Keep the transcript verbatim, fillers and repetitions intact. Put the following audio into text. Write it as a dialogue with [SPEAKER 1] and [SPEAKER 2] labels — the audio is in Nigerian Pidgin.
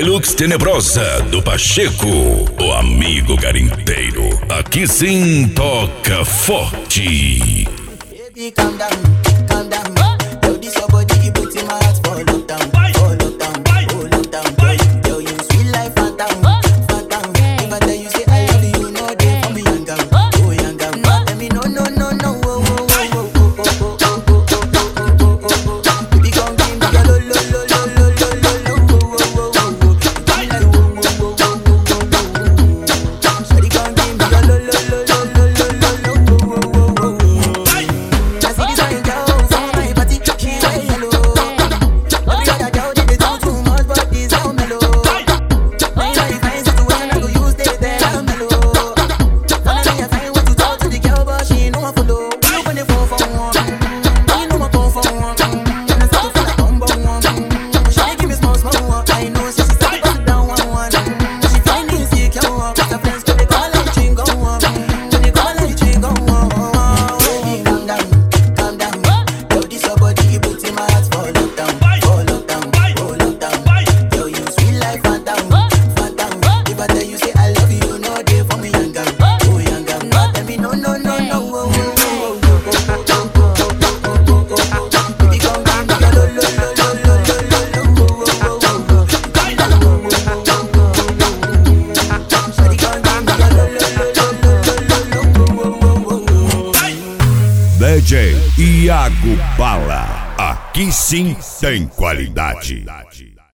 [SPEAKER 1] Hilux tenebrosa do Pacheco, o amigo garimpeiro. Aqui sim toca forte.
[SPEAKER 2] Baby, calm down, calm down. Yo, this your body, you put in my heart for lockdown, for lockdown, for lockdown. Yo, you sweet life, phantom, phantom. If I tell you say I love you, no day for me, young girl, oh young girl. No, tell me no, no, no, no, oh, oh, oh, oh, oh, oh, oh, oh, oh, oh, oh, oh. Baby, come give me your lo, lo, lo, lo, lo, lo, lo, lo, oh, oh, oh, oh, oh. Give me like oh, oh, oh, oh, oh, oh, oh. Shawty, come give me your lo, lo, lo, lo, lo, lo, lo, lo, oh, oh, oh, oh, oh.
[SPEAKER 1] D J Iago Bala, aqui sim tem qualidade.